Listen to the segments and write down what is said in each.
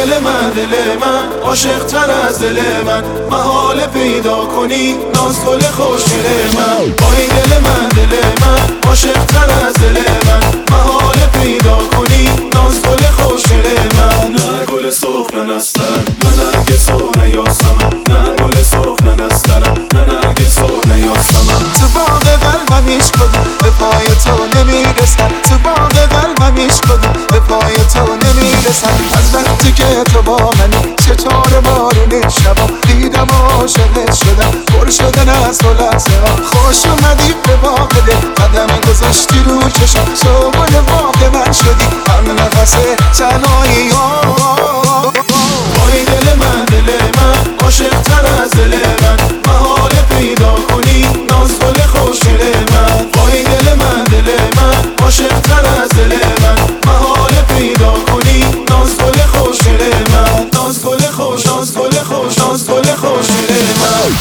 دل من عاشق تر از دل من، محال پیدا کنی ناز گل خوشگل من. وای دل من عاشق تر از دل من، محال پیدا کنی ناز گل خوشگل من. نه گل سرخ نه نسترن، نه نرگس سرخ نه یاسمن، نه گل سرخ نه نسترن، نه نرگس سرخ نه یاسمن. تو باغ قلبم هیچ کدوم به پای تو نمیرسن، تو باغ قلبم هیچ کدوم به پای تو نمیرسن. از وقتی که تو با منی چطور بارون شبا دیدم عاشقت شدم، پر شدن از تو لحظه ها. خوش اومدی به باغ دل، قدم گذاشتی رو چشم، سوگل باغ من شدی هم نفس تنهایی ها. وای دل من عاشق تر از دل من، محال پیدا کنی ناز گل خوشگل من. وای دل من عاشق تر از دل من، محال پیدا کنی ناز گل خوشگل من. ناز گل خوش، ناز گل خوش، ناز گل خوشگل من.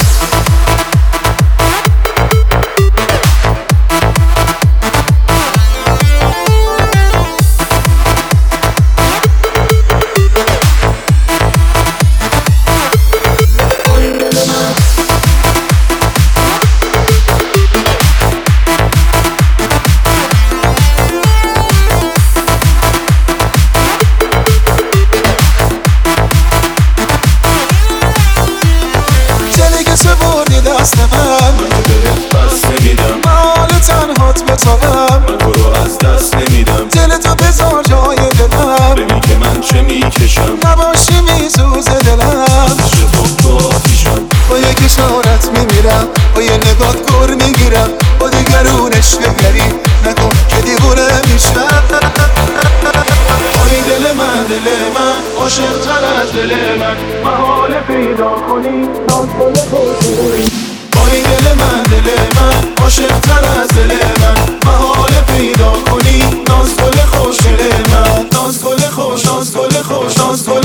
دست من بس نمیدم، مال تنهات بتابم، من تو رو از دست نمیدم. دل تو بذار جای دلم، ببین که من چه میکشم، نباشی میسوز دلم. تو آتیشم، با یک اشارت میمیرم، با یه نگات گر میگیرم. با دیگرون عشق گری نکن که دیوونه میشم. وای دل من عاشق تر از دل من، محال پیدا کنی ناز گل خوشگل. وای دل من عاشق تر از دل من، محال پیدا کنی ناز گل خوشگل من. ناز گل خوش، ناز گل خوش، ناز گل